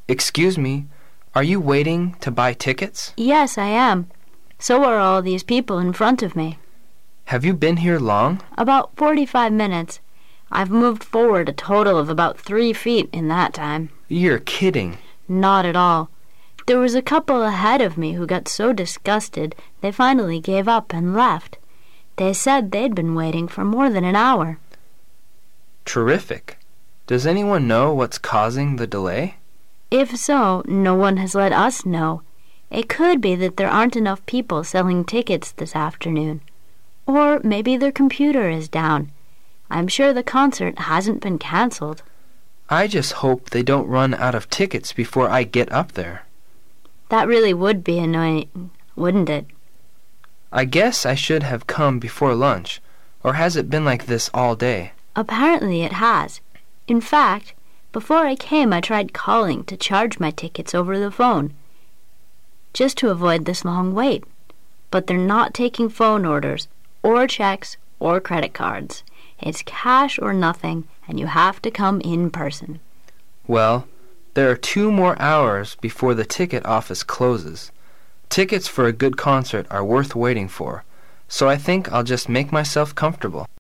Excuse me, are you waiting to buy tickets? Yes, I am. So are all these people in front of me. Have you been here long? About 45 minutes. I've moved forward a total of about 3 feet in that time. You're kidding. Not at all. There was a couple ahead of me who got so disgusted they finally gave up and left. They said they'd been waiting for more than an hour. Terrific. Does anyone know what's causing the delay? If so, no one has let us know. It could be that there aren't enough people selling tickets this afternoon. Or maybe their computer is down. I'm sure the concert hasn't been canceled. I just hope they don't run out of tickets before I get up there. That really would be annoying, wouldn't it? I guess I should have come before lunch, or has it been like this all day? Apparently it has. In fact, before I came I tried calling to charge my tickets over the phone, just to avoid this long wait. But they're not taking phone orders, or checks, or credit cards. It's cash or nothing, and you have to come in person. Well, there are 2 more hours before the ticket office closes. Tickets for a good concert are worth waiting for, so I think I'll just make myself comfortable.